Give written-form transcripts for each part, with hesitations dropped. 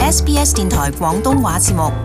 SBS 電台廣東話節目。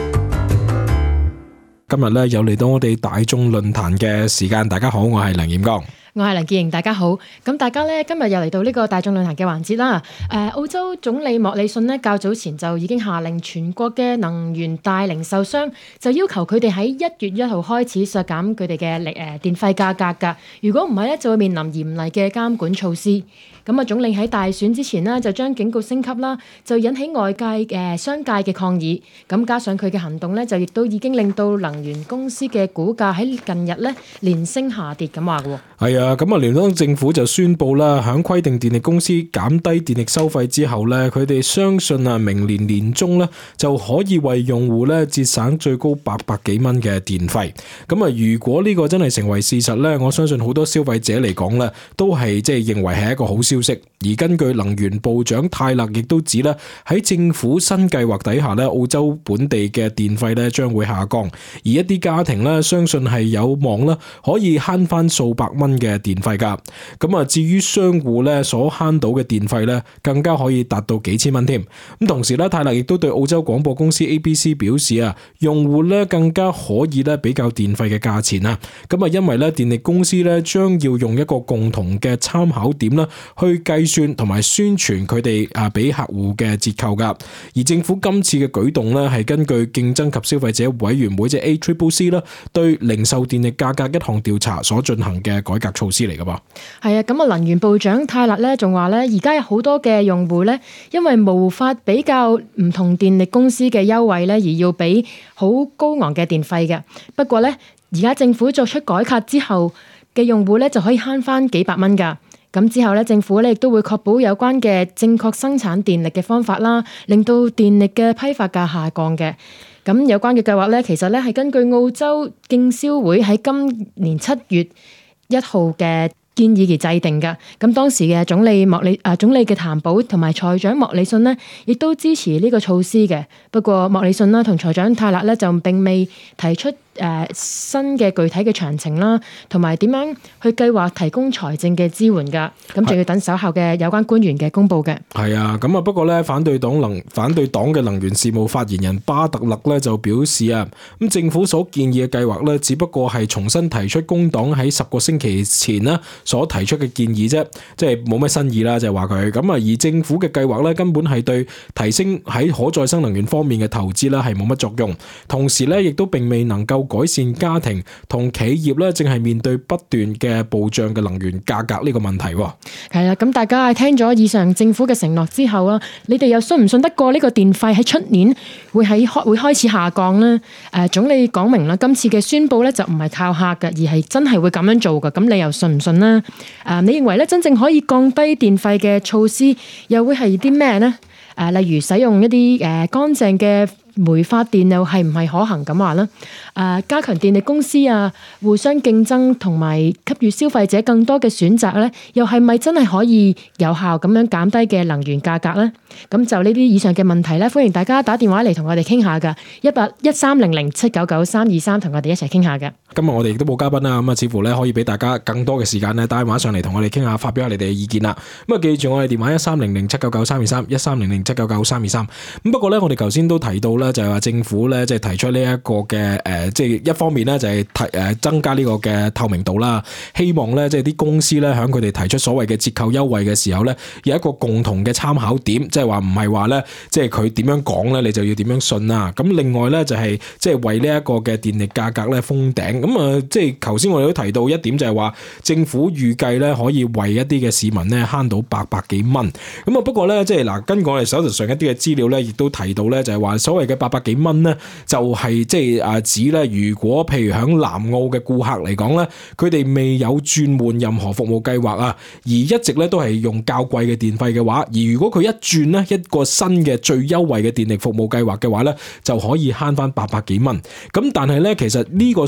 今日咧又嚟到我哋大眾論壇嘅時間，大家好，我係梁彥剛。 我係梁潔瑩，大家好。咁大家咧今日又嚟到呢個大眾論壇嘅環節啦。澳洲總理莫里遜呢較早前就已經下令全國嘅能源大零售商就要求佢哋喺1月1號開始削減佢哋嘅電費價格㗎。如果唔係咧，就會面臨嚴厲嘅監管措施。咁啊，總理喺大選之前呢，就將警告升級啦，就引起外界商界嘅抗議。咁加上佢嘅行動呢，就亦都已經令到能源公司嘅股價喺近日呢連升下跌咁話嘅。 係啊，咁啊，聯邦政府就宣布啦，響規定電力公司減低電力收費之後呢，佢哋相信啊，明年年中呢就可以為用戶呢節省最高800幾蚊嘅電費。咁啊，如果呢個真係成為事實呢，我相信好多消費者嚟講呢，都係即係認為係一個好消息。而根據能源部長泰勒亦都指咧，喺政府新計劃底下咧，澳洲本地嘅電費咧將會下降，而一啲家庭咧相信係有望啦，可以慳翻數百蚊嘅電費㗎。咁啊，至於商戶咧所慳到嘅電費咧，更加可以達到幾千蚊添。咁同時咧，泰勒亦都對澳洲廣播公司 ABC 表示啊，用戶咧更加可以咧比較電費嘅價錢啊。咁啊，因為咧電力公司咧將要用一個共同嘅參考點啦，去計算同埋宣傳佢哋俾客戶嘅折扣噶，而政府今次嘅舉動咧係根據競爭及消費者委員會即係 ACCC 啦，對零售電力價格一項調查所進行嘅改革措施嚟噶噃。係啊，咁啊，能源部長泰勒咧仲話咧，而家有好多嘅用戶咧，因為無法比較唔同電力公司嘅優惠咧，而要俾好高昂嘅電費嘅。不過咧，而家政府作出改革之後嘅用戶咧就可以慳翻幾百蚊噶。咁之後咧，政府咧亦都會確保有關嘅正確生產電力嘅方法啦，令到電力嘅批發價下降嘅。咁有關嘅計劃咧，其實咧係根據澳洲競銷會喺今年7月1號嘅建議而制定嘅。咁當時嘅總理嘅譚寶同埋財長莫里遜呢，亦都支持呢個措施嘅。不過莫里遜啦同財長泰勒咧就並未提出新嘅具體嘅詳情啦，同埋點樣去計劃提供財政嘅支援噶，咁就要等稍後嘅有關官員嘅公佈嘅。係啊，咁啊不過咧，反對黨嘅能源事務發言人巴特勒咧就表示啊，咁政府所建議嘅計劃咧，只不過係重新提出工黨喺10個星期前啦所提出嘅建議啫，即係冇乜新意啦，就係話佢咁啊。而政府嘅計劃咧，根本係對提升喺可再生能源方面嘅投資咧係冇乜作用，同時咧亦都並未能夠改善家庭同企業咧，正係面對不斷嘅暴漲嘅能源價格呢個問題。係啦，咁大家聽咗以上政府嘅承諾之後啊，你哋又信唔信得過呢個電費喺出年會開始下降呢？總理講明啦，今次嘅宣佈咧就唔係靠嚇嘅，而係真係會咁樣做嘅。咁你又信唔信呢？你認為咧真正可以降低電費嘅措施又會係啲咩呢？例如使用一啲乾淨嘅煤發電又係唔係可行咁話呢？加強電力公司互相競爭同埋給予消費者更多嘅選擇咧，又係咪真係可以有效咁樣減低嘅能源價格呢？咁就呢啲以上嘅問題咧，歡迎大家打電話嚟同我哋傾下噶，18300799323同我哋一齊傾下嘅。今日我哋亦都冇嘉賓啦，咁啊似乎咧可以俾大家更多嘅時間咧打電話上嚟同我哋傾下，發表下你哋嘅意見啦。咁啊記住我哋電話130079932313007999323。咁不過咧我哋頭先都提到咧，就係話政府咧即係提出呢一個嘅即係一方面咧就係增加呢個嘅透明度啦，希望咧即係啲公司咧響佢哋提出所謂嘅折扣優惠嘅時候咧，有一個共同嘅參考點，即係話唔係話咧即係佢點樣講咧你就要點樣信啦。咁另外咧就係即係為呢一個嘅電力價格咧封頂。咁啊即係頭先我哋都提到一點，就係話政府預計咧可以為一啲嘅市民咧慳到800幾蚊。咁啊不過咧即係嗱，根據我哋手頭上一啲嘅資料咧，亦都提到咧就係話所謂嘅800幾蚊咧，就係即係指咧，如果譬如響南澳嘅顧客嚟講咧，佢哋未有轉換任何服務計劃啊，而一直咧都係用較貴嘅電費嘅話，而如果佢一轉咧一個新嘅最優惠嘅電力服務計劃嘅話咧，就可以慳翻800幾蚊。咁但係咧，其實呢個數字咧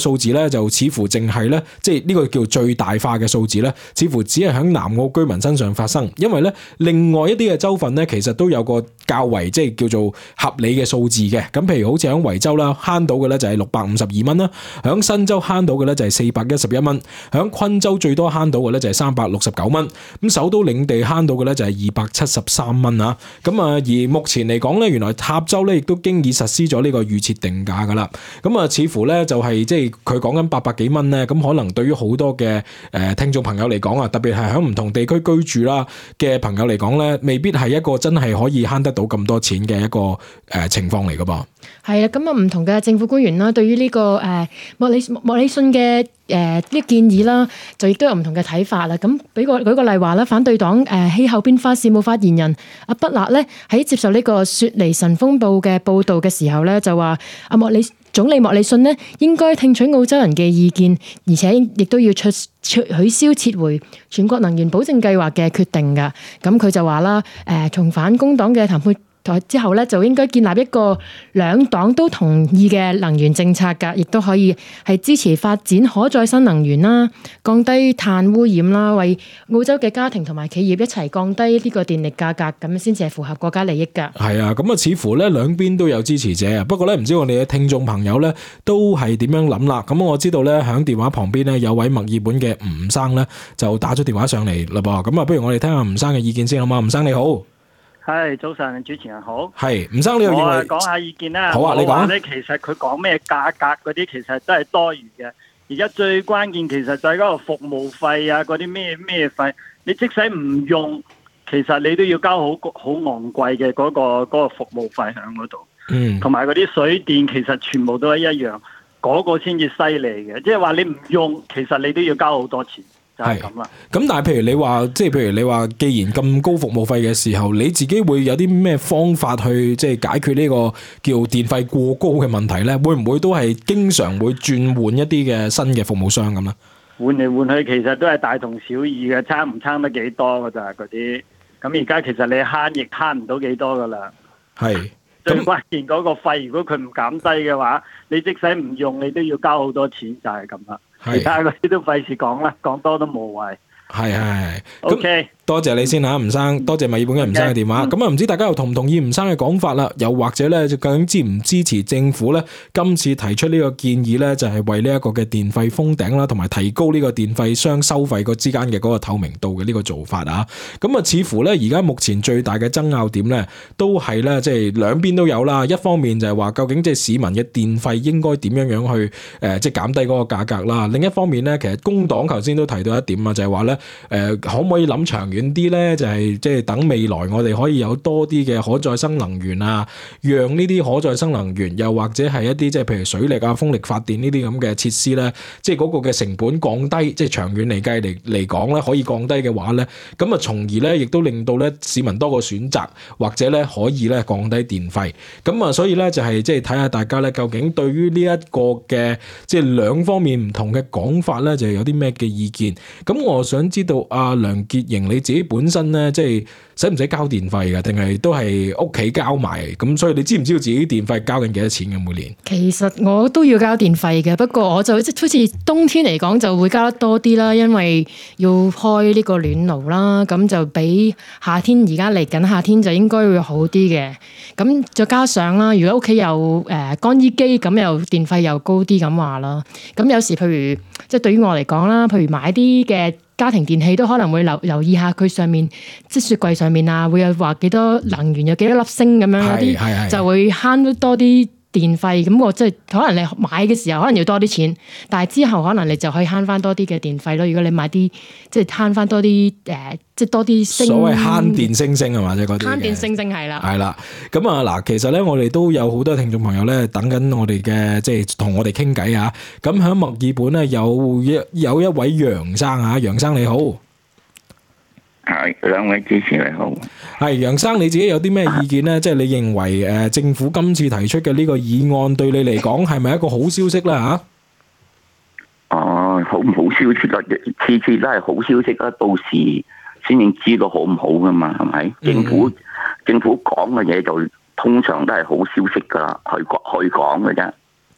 咧就似乎淨係咧，即係呢個叫最大化嘅數字咧，似乎只係喺南澳居民身上發生，因為咧另外一啲嘅州份咧，其實都有個較為即係叫做合理嘅數字嘅。咁譬如好似喺維州啦，慳到嘅咧就係652蚊啦；喺新州慳到嘅咧就係411蚊；喺昆州最多慳到嘅咧就係369蚊。咁首都領地慳到嘅咧就係273蚊啊。咁啊，而目前嚟講咧，原來塔州咧亦都經已實施咗呢個預設定價噶啦。咁啊，似乎咧就係即係佢講緊800幾蚊咧，咁可能對於好多嘅聽眾朋友嚟講啊，特別係喺唔同地區居住啦嘅朋友嚟講咧，未必係一個真係可以慳得到咁多錢嘅一個情況嚟噶噃。係啊，咁啊唔同嘅政府官員啦，對於呢個莫里遜嘅呢個建議啦，就亦都有唔同嘅睇法啦。咁舉個例話啦，反對黨氣候變化事務發言人阿畢勒咧喺接受呢個雪梨晨鋒報嘅報導嘅時候咧，就話總理莫里遜咧應該聽取澳洲人嘅意見，而且亦都要取消撤回全國能源保證計劃嘅決定㗎。咁佢就話啦，重返工黨嘅談判之後咧，就應該建立一個兩黨都同意嘅能源政策㗎，亦都可以係支持發展可再生能源啦，降低碳污染啦，為澳洲嘅家庭同埋企業一齊降低呢個電力價格，咁先至係符合國家利益㗎。係啊， 咁啊，似乎咧兩邊都有支持者啊。不過咧，唔知我哋嘅聽眾朋友咧都係點樣諗啦？咁我知道咧，喺電話旁邊咧有位墨爾本嘅吳生咧就打咗電話上嚟啦噃。咁啊，不如我哋聽下吳生嘅意見先好嘛？吳生你好。 係，早晨，主持人好。 係，吳生你又認為？ 我講下意見啦。 好啊，你講。 其實佢講咩價格嗰啲，其實都係多餘嘅。而家最關鍵其實就係嗰個服務費啊，嗰啲咩費，你即使唔用，其實你都要交好昂貴嘅嗰個服務費喺嗰度。嗯。同埋嗰啲水電其實全部都係一樣，嗰個先至犀利嘅。即係話你唔用，其實你都要交好多錢。係咁啦，咁但係譬如你話，既然咁高服務費嘅時候，你自己會有啲咩方法去即係解決呢個叫電費過高嘅問題咧？會唔會都係經常會轉換一啲嘅新嘅服務商咁咧？ 換嚟換去，其實都係大同小異嘅，差唔差得幾多噶咋嗰啲？咁而家其實你慳亦慳唔到幾多噶啦。係最關鍵嗰個費，如果佢唔減低嘅話，你即使唔用，你都要交好多錢，就係咁啦。其他嗰啲都費事講啦，講多都無謂。係。OK。多謝你先嚇，吳生，多謝墨爾本嘅吳生嘅電話。咁啊，唔知大家又同唔同意吳生嘅講法啦？又或者咧，究竟支唔支持政府咧今次提出呢個建議咧，就係為呢一個嘅電費封頂啦，同埋提高呢個電費商收費個之間嘅嗰個透明度嘅呢個做法啊？咁啊，似乎咧而家目前最大嘅爭拗點咧，都係咧即係兩邊都有啦。一方面就係話究竟即係市民嘅電費應該點樣去即係減低嗰個價格啦。另一方面咧，其實工黨頭先都提到一點啊，就係話咧可唔可以諗長遠啲咧，就係即係等未來我哋可以有多啲嘅可再生能源啊，讓呢啲可再生能源又或者係一啲即係譬如水力啊、風力發電呢啲咁嘅設施咧，即係嗰個嘅成本降低，即係長遠嚟計嚟講咧可以降低嘅話咧，咁啊從而咧亦都令到咧市民多個選擇，或者咧可以咧降低電費。咁啊所以咧就係即係睇下大家咧究竟對於呢一個嘅即係兩方面唔同嘅講法咧，就有啲咩嘅意見。咁我想知道阿梁潔瑩你自己本身咧，即係使唔使交電費㗎？定係都係屋企交埋？咁所以你知唔知道自己電費交緊幾多錢嘅每年？ 其實我都要交電費嘅，不過我就即係好似冬天嚟講就會交得多啲啦，因為要開呢個暖爐啦，咁就比夏天而家嚟緊夏天就應該會好啲嘅。咁再加上啦，如果屋企有乾衣機，咁又電費又高啲咁話啦。咁有時譬如即係對於我嚟講啦，譬如買啲嘅家庭電器都可能會留意下佢上面，即係雪櫃上面啊，會有話幾多能源有幾多粒星咁樣嗰啲，就會慳多啲電費。咁我即係可能你買嘅時候可能要多啲錢，但係之後可能你就可以慳翻多啲嘅電費咯。如果你買啲即係慳翻多啲即係多啲星， 所謂慳電星星係嘛，即係嗰啲慳電星星係啦。 係啦，咁啊嗱，其實咧我哋都有好多聽眾朋友咧等緊我哋嘅即係同我哋傾偈啊。咁喺墨爾本咧有一位楊生啊，楊生你好。 係，兩位主持你好。 係楊生，你自己有啲咩意見咧？即係你認為政府今次提出嘅呢個議案對你嚟講係咪一個好消息啦？吓？ 好唔好消息啊？次次都係好消息啊，到時先至知道好唔好噶嘛，係咪？政府講嘅嘢就通常都係好消息噶啦，去講嘅啫。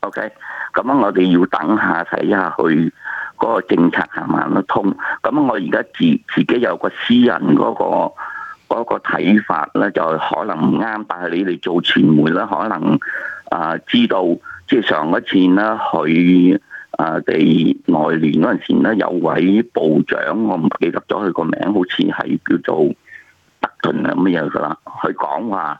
OK， 咁我哋要等下睇下佢嗰個政策行唔行得通。咁我而家自己有個私人嗰個睇法咧，就可能唔啱。但係你哋做傳媒咧，可能知道，即係上一次咧，佢哋內聯嗰陣時咧，有位部長，我唔記得咗佢個名，好似係叫做德頓啊咁樣噶啦。佢講話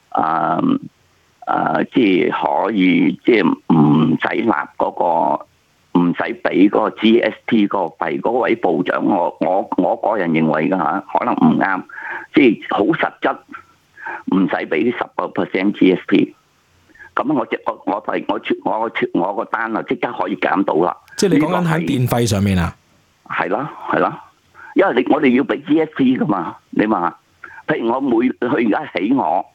即係可以，即係唔使納嗰個，唔使俾嗰個 GST 嗰個幣。嗰位部長，我個人認為㗎嚇，可能唔啱，即係好實質，唔使俾10% GST。咁我個單啊，即刻可以減到啦。 即係你講緊喺電費上面啊？係啦，因為我哋要俾 GST 㗎嘛。你問下，譬如佢而家起我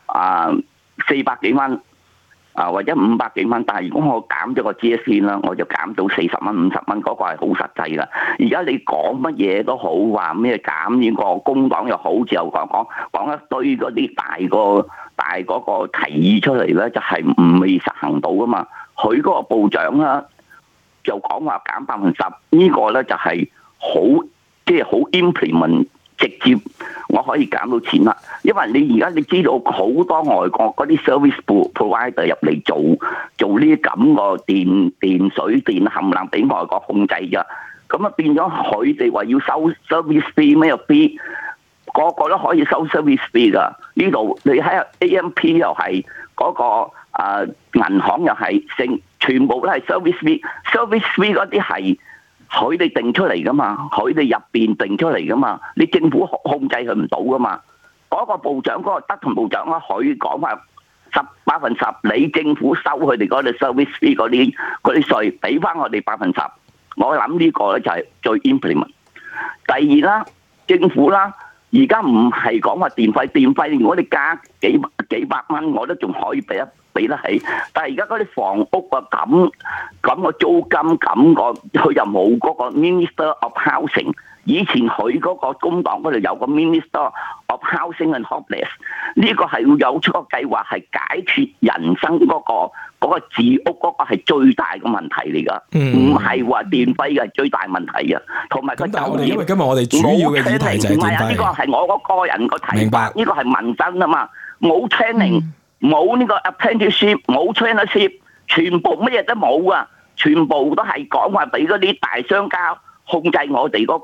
400幾蚊或者500幾蚊，但係如果我減咗個 GST 啦，我就減到40蚊、50蚊，嗰個係好實際啦。而家你講乜嘢都好，話咩減呢個工黨又好，自由黨講一堆嗰啲大嗰個提議出嚟咧，就係未實行到噶嘛。佢嗰個部長啦就講話減10%，呢個咧就係好即係好 implement。直接我可以減到錢啦，因為你而家你知道好多外國嗰啲 service provider 入嚟做呢啲咁個電水電冚唪唥俾外國控制㗎，咁啊變咗佢哋話要收 service fee 咩 fee， 個個都可以收 service fee 㗎。呢度你喺 AMP 又係嗰個銀行又係全部都係 service fee 嗰啲係。佢哋定出嚟噶嘛，佢哋入邊定出嚟噶嘛，你政府控制佢唔到噶嘛。嗰個部長，嗰個德頓部長啦，佢講話10%，你政府收佢哋嗰啲 service fee 嗰啲稅，俾翻我哋10%。我諗呢個咧就係最 implement。第二啦，政府啦，而家唔係講話電費，如果你加幾百蚊，我都仲可以俾得起，但係而家嗰啲房屋啊咁個租金佢又冇嗰個 Minister of Housing。以前佢嗰個工黨嗰度有個 Minister of Housing and Homeless， 呢個係要有出個計劃係解決人生嗰個住屋嗰個係最大嘅問題嚟噶，唔係話電費嘅最大問題啊。同埋個就業， 因為今日我哋主要嘅議題就係電費。 呢個係我個人個睇法，呢個係民生啊嘛，冇 training。冇呢個 apprenticeship， 冇 traineeship， 全部乜嘢都冇啊！全部都係講話俾嗰啲大商家控制我哋嗰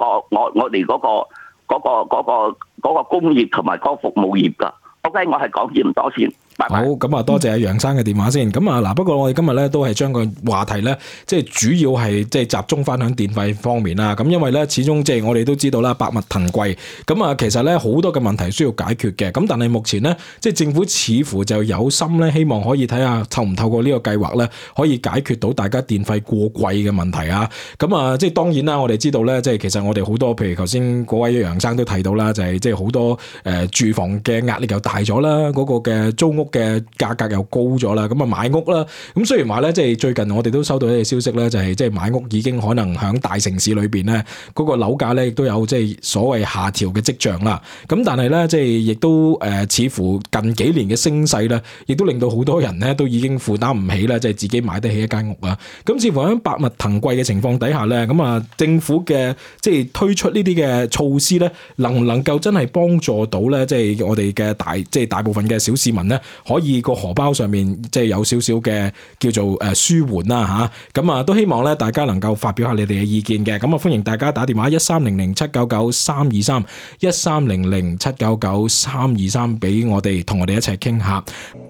個工業同埋嗰個服務業噶。OK， 我係講咁多先。拜拜。好， 咁啊，多謝阿楊生嘅電話先。咁啊，嗱，不過我哋今日咧都係將個話題咧，即係主要係即係集中翻響電費方面啦。咁因為咧，始終即係我哋都知道啦，百物騰貴。咁啊，其實咧好多嘅問題需要解決嘅。咁但係目前咧，即係政府似乎就有心咧，希望可以睇下透唔透過呢個計劃咧，可以解決到大家電費過貴嘅問題啊。咁啊，即係當然啦，我哋知道咧，即係其實我哋好多，譬如頭先嗰位楊生都提到啦，就係即係好多住房嘅壓力又大咗啦，嗰個嘅租屋嘅價格又高咗啦，咁啊買屋啦，咁雖然話咧，即係最近我哋都收到一啲消息咧，就係即係買屋已經可能響大城市裏邊咧，嗰個樓價咧亦都有即係所謂下調嘅跡象啦。咁但係咧，即係亦都似乎近幾年嘅升勢咧，亦都令到好多人咧都已經負擔唔起啦，即係自己買得起一間屋啊。咁似乎喺百物騰貴嘅情況底下咧，咁啊政府嘅即係推出呢啲嘅措施咧，能唔能夠真係幫助到咧？即係我哋嘅大部分嘅小市民咧，可以個荷包上面即係有少少嘅叫做舒緩啦嚇。咁啊都希望咧大家能夠發表下你哋嘅意見嘅。咁啊歡迎大家打電話1300-799-323 1300-799-323俾我哋，同我哋一齊傾下。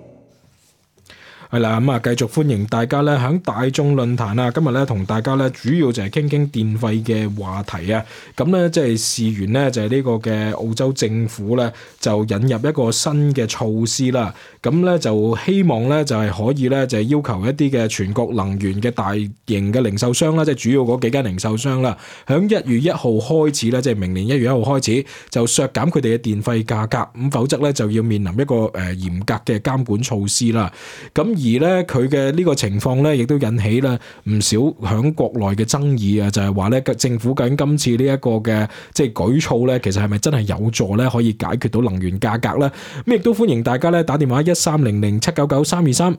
係啦，咁啊繼續歡迎大家咧喺大眾論壇啊，今日咧同大家咧主要就係傾傾電費嘅話題啊。咁咧即係事緣咧就係呢個嘅澳洲政府咧就引入一個新嘅措施啦。咁咧就希望咧就係可以咧就係要求一啲嘅全國能源嘅大型嘅零售商啦，即係主要嗰幾間零售商啦，響1月1號開始咧，即係明年1月1號開始就削減佢哋嘅電費價格，咁否則咧就要面臨一個嚴格嘅監管措施啦。咁而咧佢嘅呢個情況咧，亦都引起咧唔少響國內嘅爭議啊，就係話咧政府究竟今次呢一個嘅即係舉措咧，其實係咪真係有助咧可以解決到能源價格咧？咁亦都歡迎大家咧打電話1300-799-323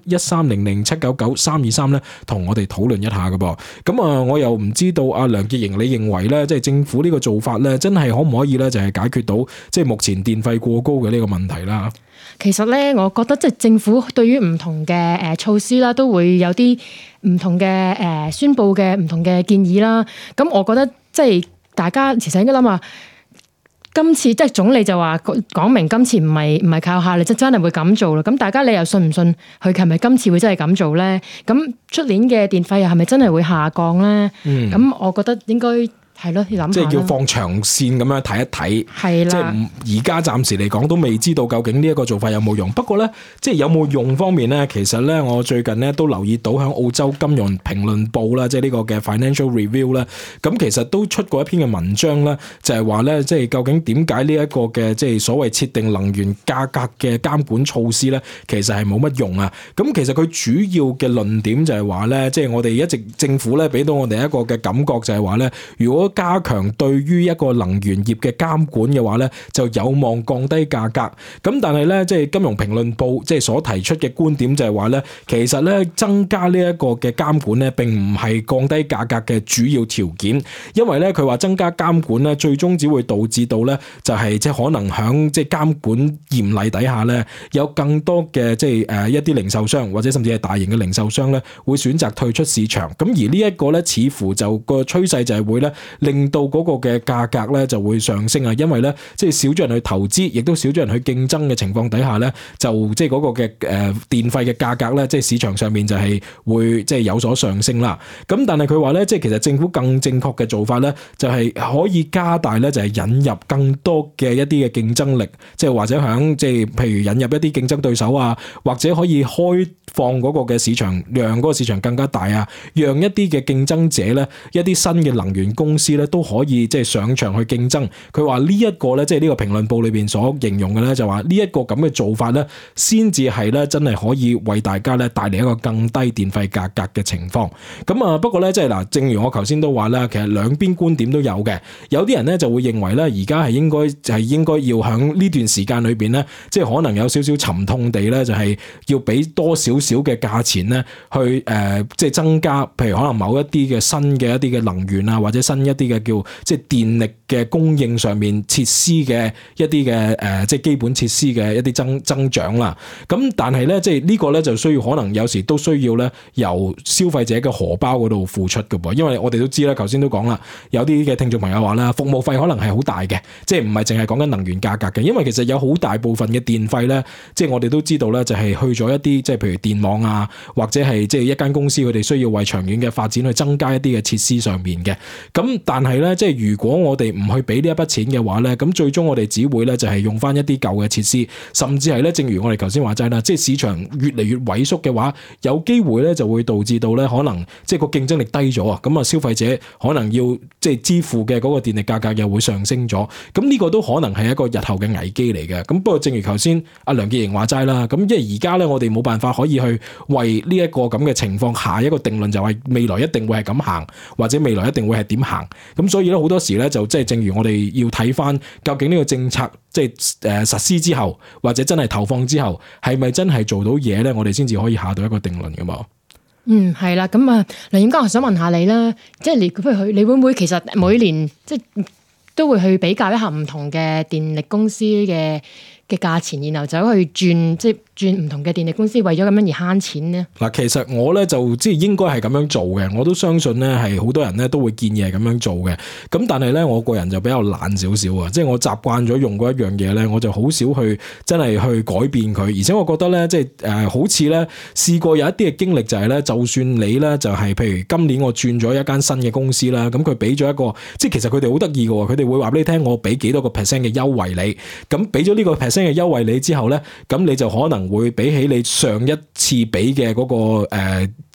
1300-799-323咧，同我哋討論一下㗎噃。咁啊，我又唔知道阿梁潔瑩，你認為咧即係政府呢個做法咧，真係可唔可以咧就係解決到即係目前電費過高嘅呢個問題啦？ 其實咧，我覺得即係政府對於唔同嘅措施啦，都會有啲唔同嘅宣佈嘅唔同嘅建議啦。咁我覺得即係大家其實應該諗下，今次即係總理就話講明今次唔係靠效力，即真係會咁做啦。咁大家你又信唔信佢係咪今次會真係咁做咧？咁出年嘅電費又係咪真係會下降咧？咁我覺得應該。係咯，要諗下即係要放長線咁樣睇一睇， 係啦。 即係而家暫時嚟講都未知道究竟呢一個做法有冇用。不過咧，即係有冇用方面咧，其實咧我最近咧都留意到喺澳洲金融評論報啦，即係呢個嘅 Financial Review 啦，咁其實都出過一篇嘅文章啦，就係話咧，即係究竟點解呢一個嘅即係所謂設定能源價格嘅監管措施咧，其實係冇乜用啊。咁其實佢主要嘅論點就係話咧，即係我哋一直政府咧俾到我哋一個嘅感覺就係話咧，如果加強對於一個能源業嘅監管嘅話咧，就有望降低價格。咁但係咧，即係金融評論報即係所提出嘅觀點就係話咧，其實咧增加呢一個嘅監管咧，並唔係降低價格嘅主要條件，因為咧佢話增加監管咧，最終只會導致到咧就係即係可能響即係監管嚴厲底下咧，有更多嘅即係一啲零售商或者甚至係大型嘅零售商咧，會選擇退出市場。咁而呢一個咧，似乎就個趨勢就係會咧令到嗰個嘅價格咧就會上升啊，因為咧即係少咗人去投資，亦都少咗人去競爭嘅情況底下咧，就即係嗰個嘅電費嘅價格咧，即係市場上面就係會即係有所上升啦。咁但係佢話咧，即係其實政府更正確嘅做法咧，就係可以加大咧，就係引入更多嘅一啲嘅競爭力，即係或者響即係譬如引入一啲競爭對手啊，或者可以開放嗰個嘅市場，讓嗰個市場更加大啊，讓一啲嘅競爭者咧，一啲新嘅能源公司咧都可以即係上場去競爭。佢話呢一個咧，即係呢個評論報裏邊所形容嘅咧，就話呢一個咁嘅做法咧，先至係咧真係可以為大家咧帶嚟一個更低電費價格嘅情況。咁啊，不過咧即係嗱，正如我頭先都話啦，其實兩邊觀點都有嘅。有啲人咧就會認為咧，而家係應該要喺呢段時間裏邊咧，即係可能有少少沉痛地咧，就係要俾多少少嘅價錢咧，去即係增加，譬如可能某一啲嘅新嘅一啲嘅能源啊，或者新一啲嘅叫即係電力嘅供應上面設施嘅一啲嘅即係基本設施嘅一啲增長啦。咁但係咧，即係呢個咧就需要可能有時都需要咧由消費者嘅荷包嗰度付出嘅噃，因為我哋都知啦，頭先都講啦，有啲嘅聽眾朋友話啦，服務費可能係好大嘅，即係唔係淨係講緊能源價格嘅，因為其實有好大部分嘅電費咧，即係我哋都知道咧，就係去咗一啲即係譬如電網啊，或者係即係一間公司佢哋需要為長遠嘅發展去增加一啲嘅設施上面嘅。咁但係咧，即係如果我哋唔去俾呢一筆錢嘅話咧，咁最終我哋只會咧就係用翻一啲舊嘅設施，甚至係咧，正如我哋頭先話齋啦，即係市場越嚟越萎縮嘅話，有機會咧就會導致到咧可能即係個競爭力低咗啊，咁啊消費者可能要即係支付嘅嗰個電力價格又會上升咗，咁呢個都可能係一個日後嘅危機嚟嘅。咁不過正如頭先阿梁潔瑩話齋啦，咁因為而家咧我哋冇辦法可以去為呢一個咁嘅情況下一個定論，就係未來一定會係咁行，或者未來一定會係點行。咁所以咧好多時咧就即係正如我哋要睇翻究竟呢個政策即係實施之後，或者真係投放之後，係咪真係做到嘢咧？我哋先至可以下到一個定論噶嘛。 係啦，咁啊，梁瑩嘉，我想問下你啦，即係你譬如你會唔會其實每年即係都會去比較一下唔同嘅電力公司嘅價錢，然後走去轉唔同嘅電力公司，為咗咁樣而慳錢呢？嗱， 其實我咧就即係應該係咁樣做嘅，我都相信咧係好多人咧都會建議係咁樣做嘅。咁但係咧，我個人就比較懶少少啊，即係我習慣咗用嗰一樣嘢咧，我就好少去真係去改變佢。而且我覺得咧，即係好似咧試過有一啲嘅經歷就係咧，就算你咧就係譬如今年我轉咗一間新嘅公司啦，咁佢俾咗一個即係其實佢哋好得意嘅喎，佢哋會話俾你聽，我俾幾多個 percent 嘅優惠你，咁俾咗呢個 percent 嘅優惠你之後咧，咁你就可能會比起你上一次俾嘅嗰個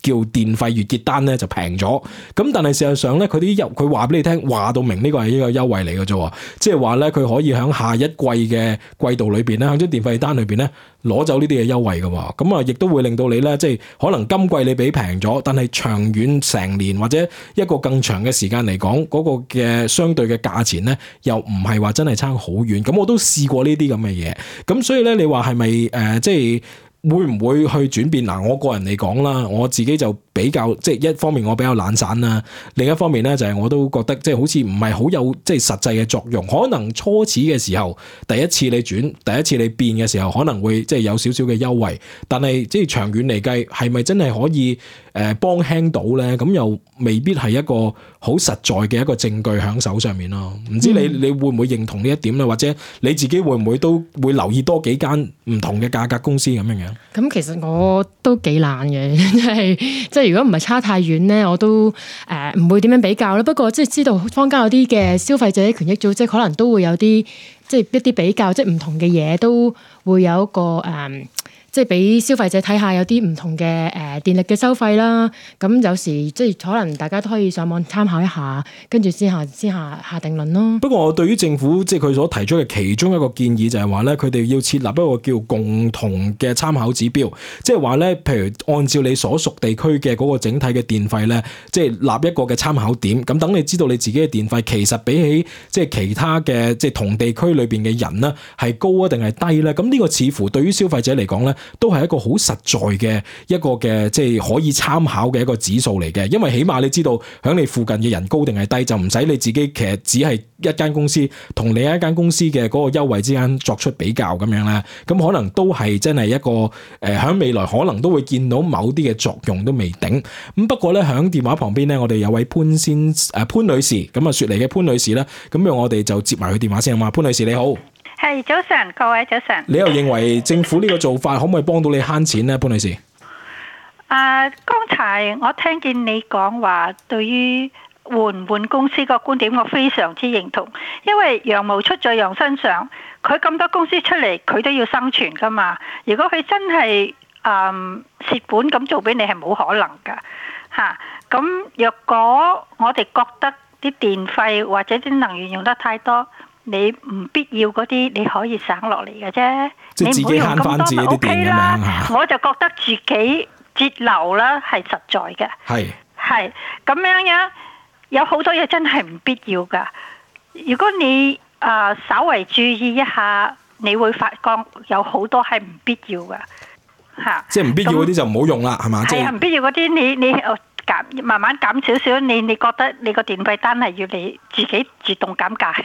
叫電費月結單咧就平咗。咁但係事實上咧，佢話俾你聽，話到明呢個係一個優惠嚟嘅啫，即係話咧佢可以喺下一季嘅季度裏邊咧，喺張電費單裏邊咧攞走呢啲嘅優惠嘅。咁啊，亦都會令到你咧，即係可能今季你俾平咗，但係長遠成年或者一個更長嘅時間嚟講，嗰個嘅相對嘅價錢咧，又唔係話真係差好遠。咁我都試過呢啲咁嘅嘢，咁所以咧，你話係咪即係會唔會去轉變？嗱，我個人嚟講啦，我自己就比較即係一方面我比較懶散啦，另一方面咧就係我都覺得即係好似唔係好有即係實際嘅作用。可能初始嘅時候，第一次你轉，第一次你變嘅時候，可能會即係有少少嘅優惠，但係即係長遠嚟計，係咪真係可以幫輕到咧？咁又未必係一個好實在嘅一個證據喺手上面咯。唔知你會唔會認同呢一點咧？或者你自己會唔會都會留意多幾間唔同嘅價格公司咁樣樣？ 咁其實我都幾懶嘅，即係如果唔係差太遠咧，我都唔會點樣比較啦。不過即係知道坊間有啲嘅消費者權益組織可能都會有啲即係一啲比較，即係唔同嘅嘢都會有一個即係俾消費者睇下有啲唔同嘅電力嘅收費啦。咁有時即係可能大家都可以上網參考一下，跟住先下定論咯。不過我對於政府即係佢所提出嘅其中一個建議就係話咧，佢哋要設立一個叫共同嘅參考指標，即係話咧，譬如按照你所屬地區嘅嗰個整體嘅電費咧，即係立一個嘅參考點。咁等你知道你自己嘅電費其實比起即係其他嘅即係同地區裏邊嘅人咧係高啊定係低咧？咁呢個似乎對於消費者嚟講咧，都係一個好實在嘅一個嘅即係可以參考嘅一個指數嚟嘅，因為起碼你知道響你附近嘅人高定係低，就唔使你自己其實只係一間公司同另一間公司嘅嗰個優惠之間作出比較咁樣咧，咁可能都係真係一個響未來可能都會見到某啲嘅作用都未定。咁不過咧響電話旁邊咧，我哋有位潘女士，咁啊雪梨嘅潘女士咧，咁樣我哋就接埋佢電話先啊嘛。潘女士你好。 係，早晨，各位早晨。 你又認為政府呢個做法可唔可以幫到你慳錢呢？潘女士。 剛才我聽見你講話，對於換唔換公司個觀點，我非常之認同。因為羊毛出在羊身上，佢咁多公司出嚟，佢都要生存噶嘛。如果佢真係蝕本咁做俾你，係冇可能噶嚇。咁若果我哋覺得啲電費或者啲能源用得太多，你唔必要嗰啲，你可以省落嚟嘅啫。 即係自己慳翻自己啲電咁樣。 我就覺得自己節流啦係實在嘅。係咁樣有好多嘢真係唔必要噶。如果你稍為注意一下，你會發覺有好多係唔必要噶嚇。即係唔必要嗰啲就唔好用啦，係嘛？係啊，唔必要嗰啲你慢慢減少少，你覺得你個電費單係要你自己自動減價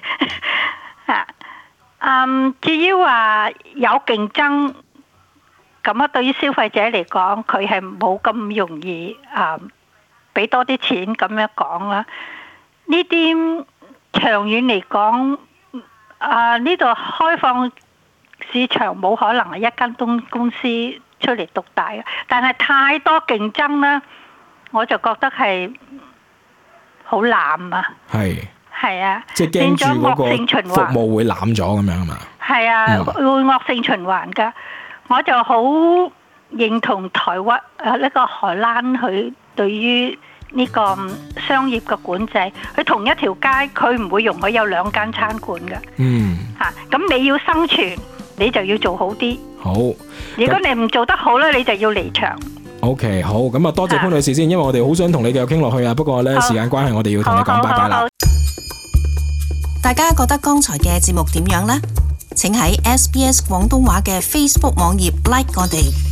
至於話有競爭，咁對於消費者嚟講，佢係冇咁容易俾多啲錢咁樣講啦。呢啲長遠嚟講，呢度開放市場冇可能係一間公司出嚟獨大嘅，但係太多競爭啦。我就覺得係好濫啊！係啊，即係驚住嗰個服務會濫咗咁樣啊嘛！係啊，會惡性循環㗎。我就好認同台灣呢個荷蘭佢對於呢個商業嘅管制，佢同一條街佢唔會容許有兩間餐館㗎。咁你要生存，你就要做好啲。好，如果你唔做得好咧，你就要離場。OK， 好，咁啊，多謝潘女士先，因為我哋好想同你繼續傾落去啊，不過咧時間關係，我哋要同你講拜拜啦。 大家覺得剛才嘅節目點樣呢？請喺SBS 廣東話嘅 Facebook 網頁 like 我哋。